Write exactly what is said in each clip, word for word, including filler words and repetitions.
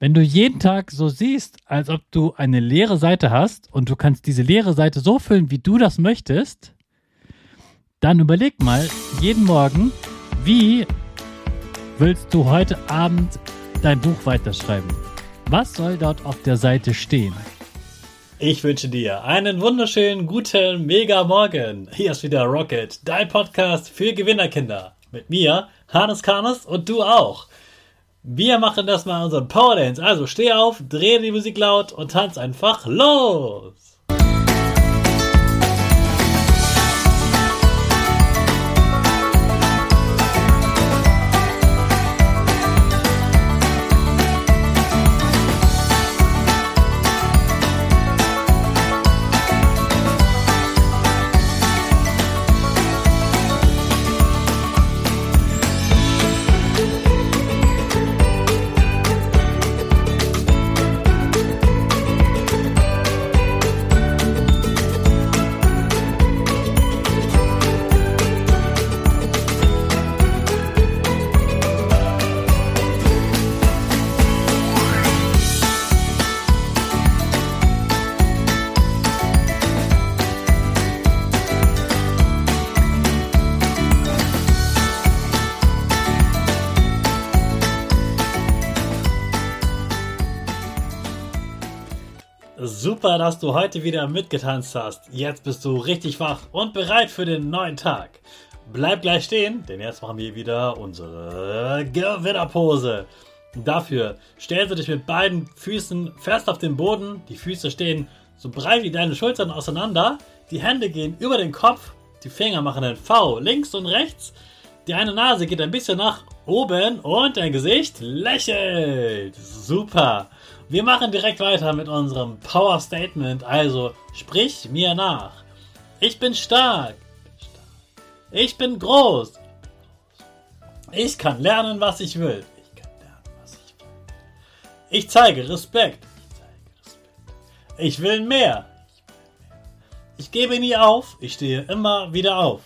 Wenn du jeden Tag so siehst, als ob du eine leere Seite hast und du kannst diese leere Seite so füllen, wie du das möchtest, dann überleg mal jeden Morgen, wie willst du heute Abend dein Buch weiterschreiben? Was soll dort auf der Seite stehen? Ich wünsche dir einen wunderschönen, guten, mega Morgen. Hier ist wieder Rocket, dein Podcast für Gewinnerkinder. Mit mir, Hannes Karnes und du auch. Wir machen das mal unseren Power Dance. Also steh auf, dreh die Musik laut und tanz einfach los. Super, dass du heute wieder mitgetanzt hast. Jetzt bist du richtig wach und bereit für den neuen Tag. Bleib gleich stehen, denn jetzt machen wir wieder unsere Gewinnerpose. Dafür stellst du dich mit beiden Füßen fest auf den Boden. Die Füße stehen so breit wie deine Schultern auseinander. Die Hände gehen über den Kopf. Die Finger machen ein V links und rechts. Die eine Nase geht ein bisschen nach oben und dein Gesicht lächelt. Super. Wir machen direkt weiter mit unserem Power Statement. Also sprich mir nach. Ich bin stark. Ich bin groß. Ich kann lernen, was ich will. Ich kann lernen, was ich will. Ich zeige Respekt. Ich zeige Respekt. Ich will mehr. Ich gebe nie auf. Ich stehe immer wieder auf.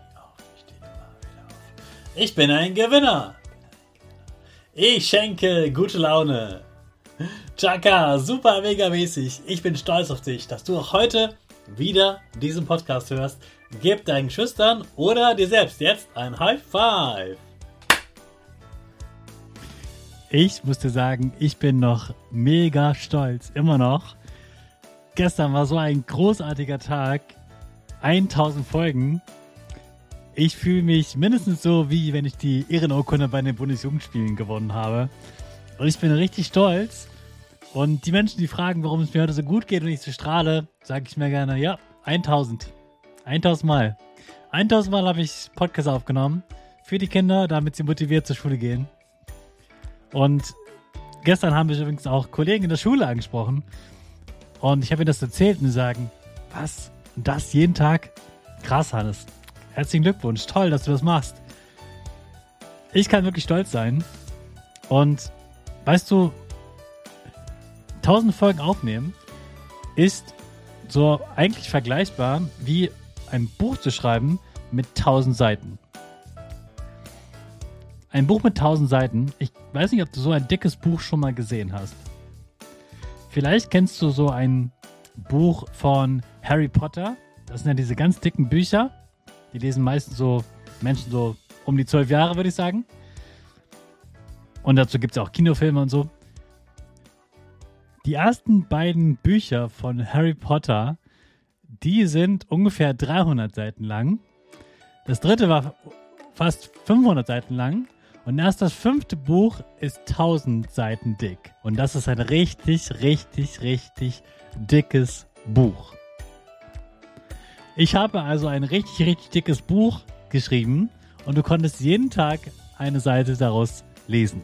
Ich bin ein Gewinner. Ich schenke gute Laune. Chaka, super mega mäßig. Ich bin stolz auf dich, dass du auch heute wieder diesen Podcast hörst. Gib deinen Geschwistern oder dir selbst jetzt ein High Five. Ich muss dir sagen, ich bin noch mega stolz, immer noch. Gestern war so ein großartiger Tag. tausend Folgen. Ich fühle mich mindestens so, wie wenn ich die Ehrenurkunde bei den Bundesjugendspielen gewonnen habe. Und ich bin richtig stolz. Und die Menschen, die fragen, warum es mir heute so gut geht und ich so strahle, sage ich mir gerne, ja, tausend. tausend Mal. tausend Mal habe ich Podcast aufgenommen für die Kinder, damit sie motiviert zur Schule gehen. Und gestern haben mich übrigens auch Kollegen in der Schule angesprochen. Und ich habe ihnen das erzählt und sie sagen, was? Und das jeden Tag? Krass, Hannes. Herzlichen Glückwunsch. Toll, dass du das machst. Ich kann wirklich stolz sein. Und weißt du, tausend Folgen aufnehmen ist so eigentlich vergleichbar wie ein Buch zu schreiben mit tausend Seiten. Ein Buch mit tausend Seiten. Ich weiß nicht, ob du so ein dickes Buch schon mal gesehen hast. Vielleicht kennst du so ein Buch von Harry Potter. Das sind ja diese ganz dicken Bücher. Die lesen meistens so Menschen so um die zwölf Jahre, würde ich sagen. Und dazu gibt es auch Kinofilme und so. Die ersten beiden Bücher von Harry Potter, die sind ungefähr dreihundert Seiten lang. Das dritte war fast fünfhundert Seiten lang. Und erst das fünfte Buch ist tausend Seiten dick. Und das ist ein richtig, richtig, richtig dickes Buch. Ich habe also ein richtig, richtig dickes Buch geschrieben und du konntest jeden Tag eine Seite daraus lesen.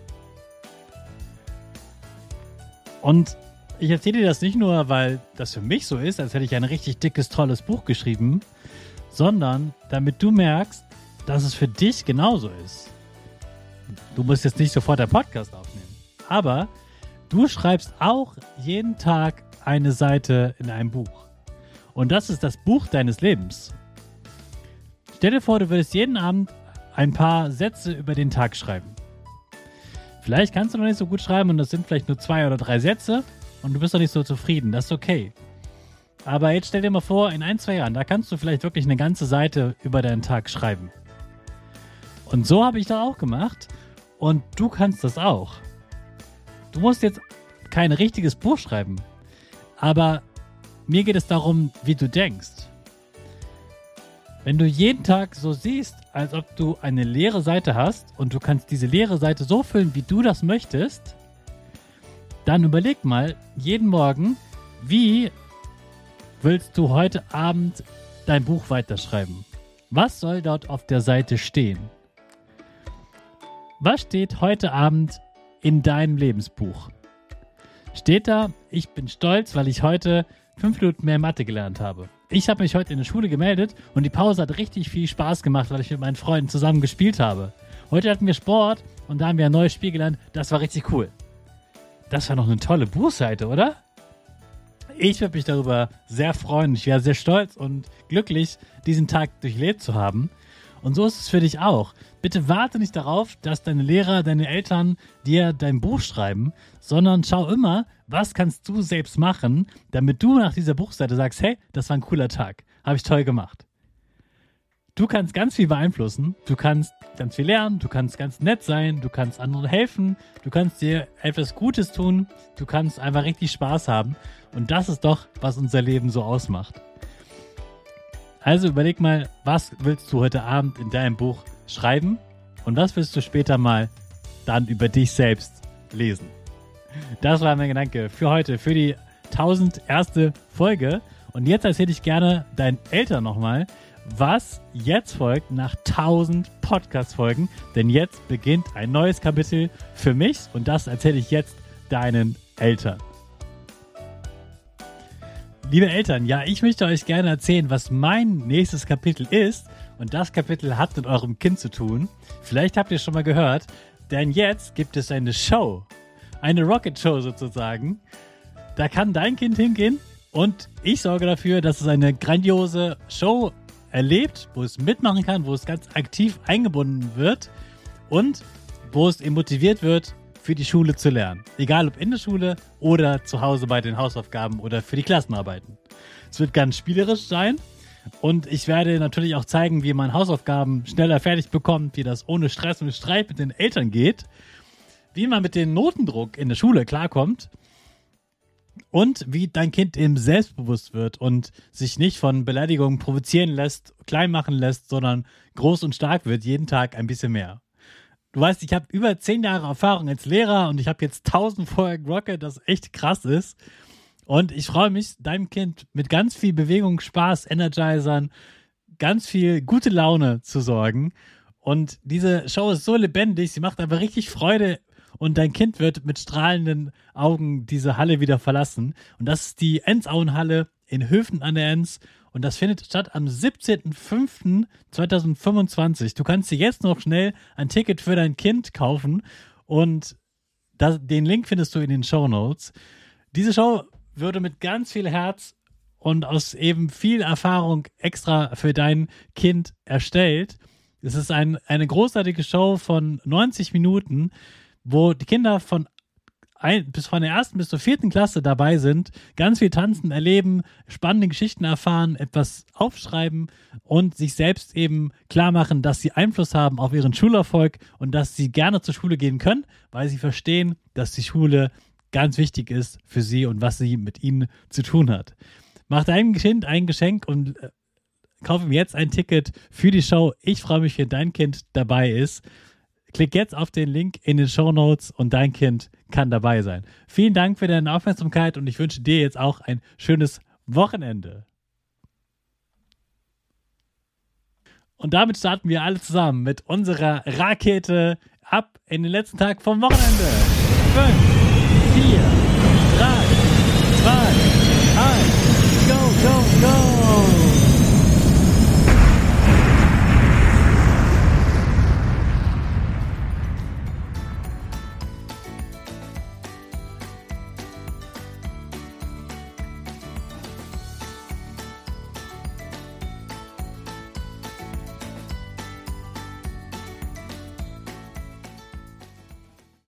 Und ich erzähle dir das nicht nur, weil das für mich so ist, als hätte ich ein richtig dickes, tolles Buch geschrieben, sondern damit du merkst, dass es für dich genauso ist. Du musst jetzt nicht sofort den Podcast aufnehmen, aber du schreibst auch jeden Tag eine Seite in einem Buch. Und das ist das Buch deines Lebens. Stell dir vor, du würdest jeden Abend ein paar Sätze über den Tag schreiben. Vielleicht kannst du noch nicht so gut schreiben und das sind vielleicht nur zwei oder drei Sätze und du bist noch nicht so zufrieden. Das ist okay. Aber jetzt stell dir mal vor, in ein, zwei Jahren, da kannst du vielleicht wirklich eine ganze Seite über deinen Tag schreiben. Und so habe ich das auch gemacht und du kannst das auch. Du musst jetzt kein richtiges Buch schreiben, aber mir geht es darum, wie du denkst. Wenn du jeden Tag so siehst, als ob du eine leere Seite hast und du kannst diese leere Seite so füllen, wie du das möchtest, dann überleg mal jeden Morgen, wie willst du heute Abend dein Buch weiterschreiben? Was soll dort auf der Seite stehen? Was steht heute Abend in deinem Lebensbuch? Steht da, ich bin stolz, weil ich heute fünf Minuten mehr Mathe gelernt habe. Ich habe mich heute in der Schule gemeldet und die Pause hat richtig viel Spaß gemacht, weil ich mit meinen Freunden zusammen gespielt habe. Heute hatten wir Sport und da haben wir ein neues Spiel gelernt. Das war richtig cool. Das war noch eine tolle Buchseite, oder? Ich würde mich darüber sehr freuen. Ich wäre sehr stolz und glücklich, diesen Tag durchlebt zu haben. Und so ist es für dich auch. Bitte warte nicht darauf, dass deine Lehrer, deine Eltern dir dein Buch schreiben, sondern schau immer, was kannst du selbst machen, damit du nach dieser Buchseite sagst, hey, das war ein cooler Tag, habe ich toll gemacht. Du kannst ganz viel beeinflussen, du kannst ganz viel lernen, du kannst ganz nett sein, du kannst anderen helfen, du kannst dir etwas Gutes tun, du kannst einfach richtig Spaß haben. Und das ist doch, was unser Leben so ausmacht. Also überleg mal, was willst du heute Abend in deinem Buch schreiben und was willst du später mal dann über dich selbst lesen. Das war mein Gedanke für heute, für die tausendste Folge. Und jetzt erzähle ich gerne deinen Eltern nochmal, was jetzt folgt nach tausend Podcast-Folgen. Denn jetzt beginnt ein neues Kapitel für mich und das erzähle ich jetzt deinen Eltern. Liebe Eltern, ja, ich möchte euch gerne erzählen, was mein nächstes Kapitel ist. Und das Kapitel hat mit eurem Kind zu tun. Vielleicht habt ihr es schon mal gehört, denn jetzt gibt es eine Show. Eine Rocket Show sozusagen. Da kann dein Kind hingehen und ich sorge dafür, dass es eine grandiose Show erlebt, wo es mitmachen kann, wo es ganz aktiv eingebunden wird und wo es eben motiviert wird, für die Schule zu lernen. Egal ob in der Schule oder zu Hause bei den Hausaufgaben oder für die Klassenarbeiten. Es wird ganz spielerisch sein und ich werde natürlich auch zeigen, wie man Hausaufgaben schneller fertig bekommt, wie das ohne Stress und Streit mit den Eltern geht, wie man mit dem Notendruck in der Schule klarkommt und wie dein Kind eben selbstbewusst wird und sich nicht von Beleidigungen provozieren lässt, klein machen lässt, sondern groß und stark wird, jeden Tag ein bisschen mehr. Du weißt, ich habe über zehn Jahre Erfahrung als Lehrer und ich habe jetzt tausend Folgen Rocket, das echt krass ist. Und ich freue mich, deinem Kind mit ganz viel Bewegung, Spaß, Energizern, ganz viel gute Laune zu sorgen. Und diese Show ist so lebendig, sie macht einfach richtig Freude und dein Kind wird mit strahlenden Augen diese Halle wieder verlassen. Und das ist die Enzauenhalle in Höfen an der Enz. Und das findet statt am siebzehnten fünften zweitausendfünfundzwanzig. Du kannst dir jetzt noch schnell ein Ticket für dein Kind kaufen und das, den Link findest du in den Shownotes. Diese Show würde mit ganz viel Herz und aus eben viel Erfahrung extra für dein Kind erstellt. Es ist ein, eine großartige Show von neunzig Minuten, wo die Kinder von Ein, bis von der ersten bis zur vierten Klasse dabei sind, ganz viel tanzen, erleben, spannende Geschichten erfahren, etwas aufschreiben und sich selbst eben klar machen, dass sie Einfluss haben auf ihren Schulerfolg und dass sie gerne zur Schule gehen können, weil sie verstehen, dass die Schule ganz wichtig ist für sie und was sie mit ihnen zu tun hat. Mach deinem Kind ein Geschenk und äh, kauf ihm jetzt ein Ticket für die Show. Ich freue mich, wenn dein Kind dabei ist. Klick jetzt auf den Link in den Shownotes und dein Kind kann dabei sein. Vielen Dank für deine Aufmerksamkeit und ich wünsche dir jetzt auch ein schönes Wochenende. Und damit starten wir alle zusammen mit unserer Rakete ab in den letzten Tag vom Wochenende. fünf, vier, drei, zwei, eins, go, go, go!